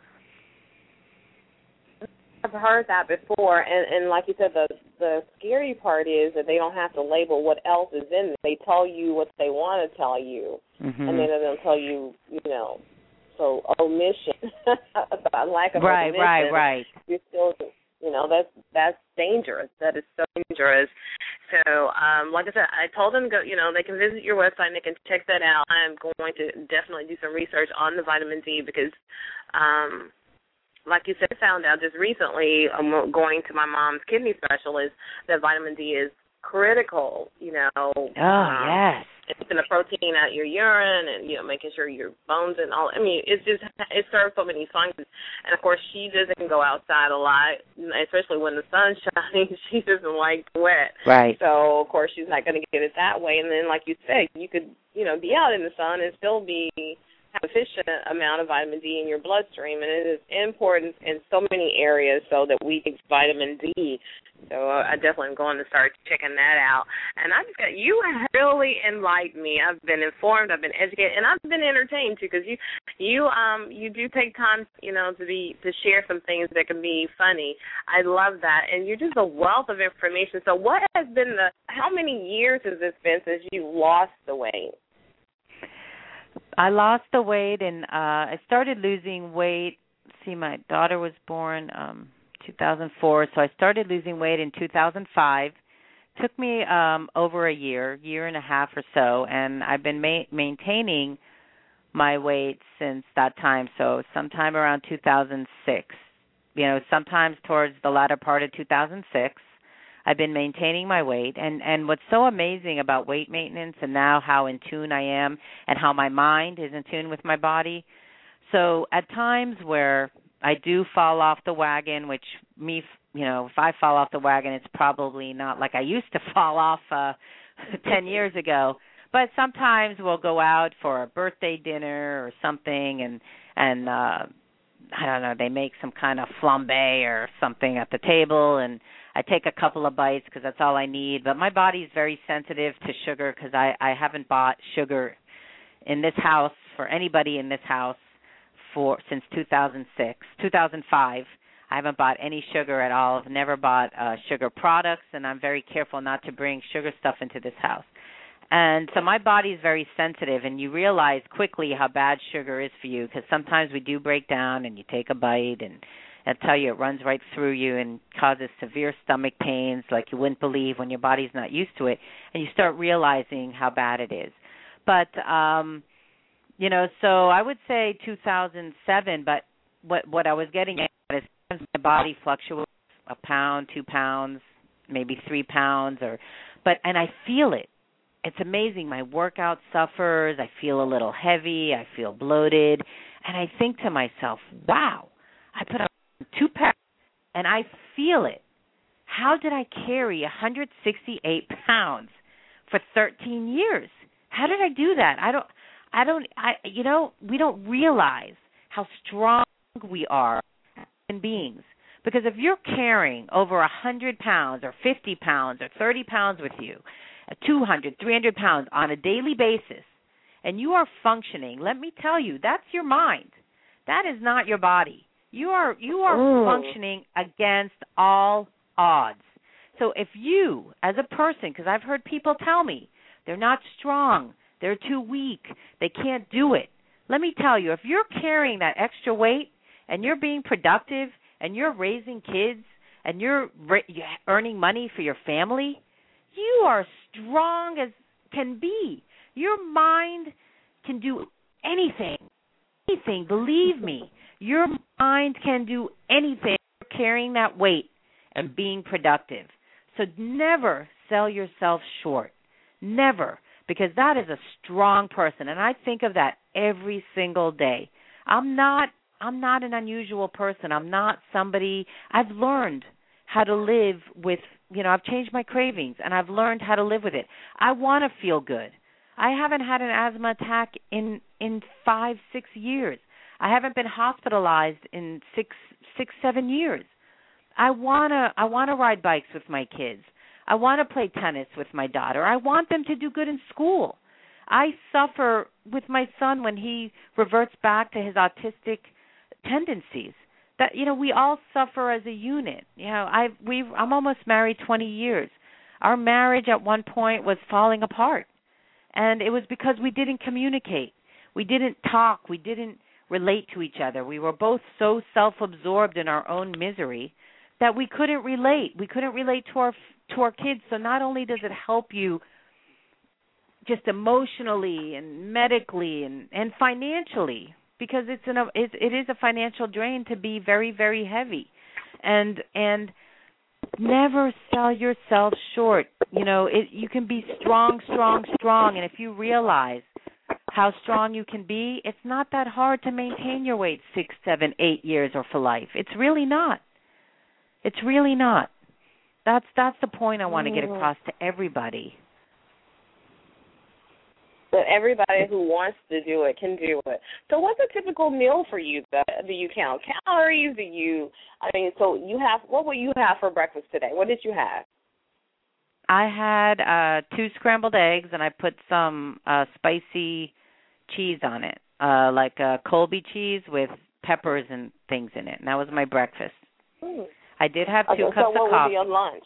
I've heard that before, and like you said, the scary part is that they don't have to label what else is in it. They tell you what they want to tell you, and then they don't tell you, so omission, lack of omission. Right. You're still, that's dangerous. That is so dangerous. So, like I said, I told them go. They can visit your website and they can check that out. I'm going to definitely do some research on the vitamin D because. Like you said, I found out just recently, going to my mom's kidney specialist, that vitamin D is critical, yes. Keeping the protein out your urine and, making sure your bones and all. I mean, it serves so many functions. And, of course, she doesn't go outside a lot, especially when the sun's shining. She doesn't like wet. Right. So, of course, she's not going to get it that way. And then, like you said, you could, be out in the sun and still have sufficient amount of vitamin D in your bloodstream, and it is important in so many areas so that we get vitamin D. So I definitely am going to start checking that out. And you have really enlightened me. I've been informed, I've been educated, and I've been entertained too, because you do take time, to share some things that can be funny. I love that, and you're just a wealth of information. So how many years has this been since you lost the weight? I lost the weight, and I started losing weight. My daughter was born 2004, so I started losing weight in 2005. Took me over a year and a half or so, and I've been maintaining my weight since that time, so sometime around 2006. Sometimes towards the latter part of 2006. I've been maintaining my weight, and what's so amazing about weight maintenance and now how in tune I am and how my mind is in tune with my body. So at times where I do fall off the wagon, which if I fall off the wagon, it's probably not like I used to fall off 10 years ago. But sometimes we'll go out for a birthday dinner or something, and I don't know, they make some kind of flambe or something at the table, and I take a couple of bites because that's all I need. But my body is very sensitive to sugar because I haven't bought sugar in this house for anybody in this house since 2005. I haven't bought any sugar at all. I've never bought sugar products, and I'm very careful not to bring sugar stuff into this house. And so my body is very sensitive, and you realize quickly how bad sugar is for you because sometimes we do break down and you take a bite and I tell you, it runs right through you and causes severe stomach pains like you wouldn't believe when your body's not used to it, and you start realizing how bad it is. But, so I would say 2007, but what I was getting at is my body fluctuates a pound, 2 pounds, maybe 3 pounds, and I feel it. It's amazing. My workout suffers. I feel a little heavy. I feel bloated. And I think to myself, wow, I put on 2 pounds, and I feel it. How did I carry 168 pounds for 13 years? How did I do that? We don't realize how strong we are as human beings. Because if you're carrying over 100 pounds or 50 pounds or 30 pounds with you, 200, 300 pounds on a daily basis, and you are functioning, let me tell you, that's your mind. That is not your body. You are functioning against all odds. So if you, as a person, because I've heard people tell me they're not strong, they're too weak, they can't do it. Let me tell you, if you're carrying that extra weight and you're being productive and you're raising kids and you're earning money for your family, you are strong as can be. Your mind can do anything. Anything, believe me. Your mind can do anything carrying that weight and being productive. So never sell yourself short. Never. Because that is a strong person. And I think of that every single day. I'm not I'm not an unusual person. I'm not somebody. I've learned how to live with, I've changed my cravings, and I've learned how to live with it. I want to feel good. I haven't had an asthma attack in 5-6 years. I haven't been hospitalized in 7 years. I wanna ride bikes with my kids. I want to play tennis with my daughter. I want them to do good in school. I suffer with my son when he reverts back to his autistic tendencies. That we all suffer as a unit. I'm almost married 20 years. Our marriage at one point was falling apart, and it was because we didn't communicate. We didn't talk. We didn't relate to each other. We were both so self-absorbed in our own misery that we couldn't relate. We couldn't relate to our kids. So not only does it help you just emotionally and medically and financially, because it is a financial drain to be very, very heavy, and never sell yourself short. You can be strong, and if you realize how strong you can be, it's not that hard to maintain your weight 6, 7, 8 years or for life. It's really not. It's really not. That's the point I want to get across to everybody. That everybody who wants to do it can do it. So what's a typical meal for you? Do you count calories? What will you have for breakfast today? What did you have? I had 2 scrambled eggs, and I put some spicy cheese on it, like Colby cheese with peppers and things in it. And that was my breakfast. I did have 2 cups of coffee. So what will be your lunch?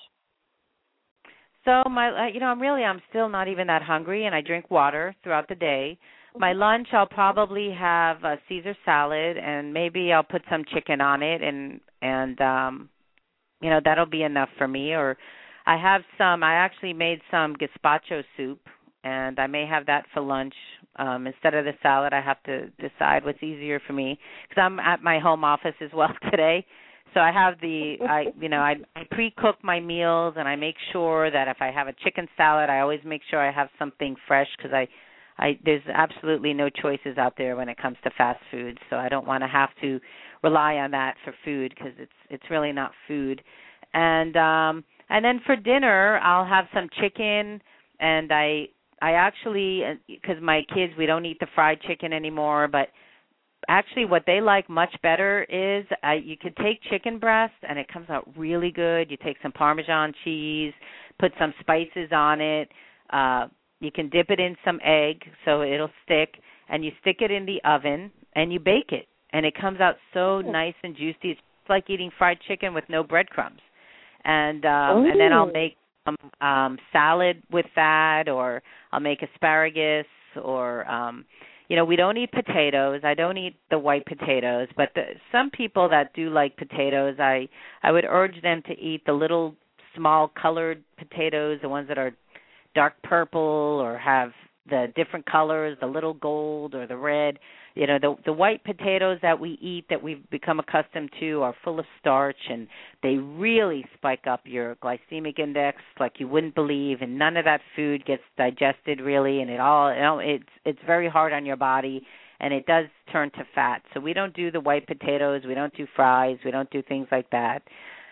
So I'm still not even that hungry, and I drink water throughout the day. My lunch, I'll probably have a Caesar salad, and maybe I'll put some chicken on it, and that'll be enough for me. Or I actually made some gazpacho soup, and I may have that for lunch. Instead of the salad, I have to decide what's easier for me, because I'm at my home office as well today. So I have I pre-cook my meals, and I make sure that if I have a chicken salad, I always make sure I have something fresh, because there's absolutely no choices out there when it comes to fast food. So I don't want to have to rely on that for food, because it's really not food. And then for dinner, I'll have some chicken, and I actually, because my kids, we don't eat the fried chicken anymore, but actually what they like much better is you can take chicken breast, and it comes out really good. You take some Parmesan cheese, put some spices on it. You can dip it in some egg so it'll stick, and you stick it in the oven, and you bake it, and it comes out so nice and juicy. It's like eating fried chicken with no breadcrumbs. And then I'll make some salad with that, or I'll make asparagus, or we don't eat potatoes. I don't eat the white potatoes, but some people that do like potatoes, I would urge them to eat the little small colored potatoes, the ones that are dark purple or have the different colors, the little gold or the red. The white potatoes that we eat, that we've become accustomed to, are full of starch, and they really spike up your glycemic index like you wouldn't believe, and none of that food gets digested really, and it's very hard on your body, and it does turn to fat. So we don't do the white potatoes, we don't do fries, we don't do things like that.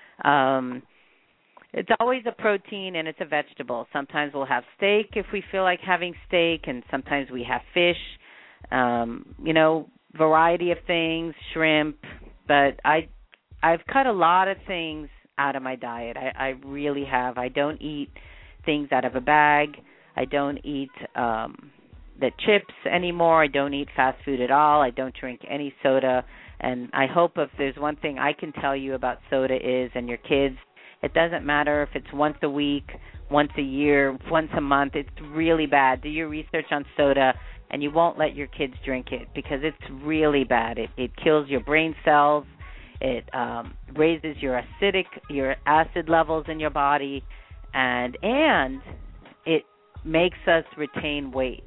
It's always a protein, and it's a vegetable. Sometimes we'll have steak if we feel like having steak, and sometimes we have fish. Variety of things, shrimp, but I've cut a lot of things out of my diet. I really have. I don't eat things out of a bag. I don't eat the chips anymore. I don't eat fast food at all. I don't drink any soda. And I hope if there's one thing I can tell you about soda is, and your kids, it doesn't matter if it's once a week, once a year, once a month. It's really bad. Do your research on soda, and you won't let your kids drink it, because it's really bad. It kills your brain cells. It raises your acid levels in your body, and it makes us retain weight.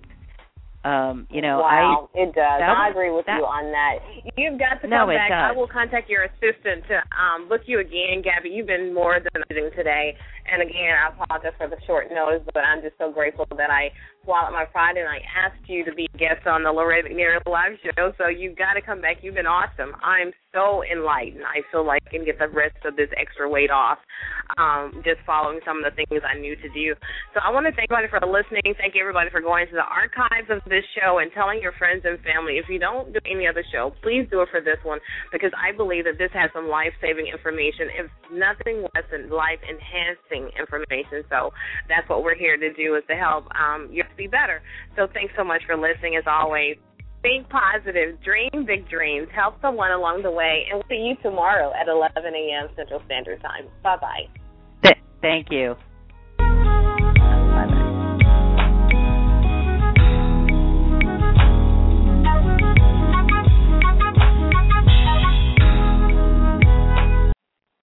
Wow, it does. I agree with you on that. You've got to come back. I will contact your assistant to book you again, Gabby. You've been more than amazing today, And again, I apologize for the short notice, but I'm just so grateful that I swallowed my pride and I asked you to be a guest on the Lorraine McNair Live Show. So you've got to come back. You've been awesome. I'm so enlightened. I feel like I can get the rest of this extra weight off just following some of the things I knew to do. So I want to thank everybody for listening. Thank everybody for going to the archives of this show and telling your friends and family. If you don't do any other show, please do it for this one, because I believe that this has some life-saving information, if nothing less than life-enhancing information. So that's what we're here to do, is to help you be better. So thanks so much for listening. As always, think positive, dream big dreams, help someone along the way, and we'll see you tomorrow at 11 a.m. Central Standard Time. Bye-bye. Thank you.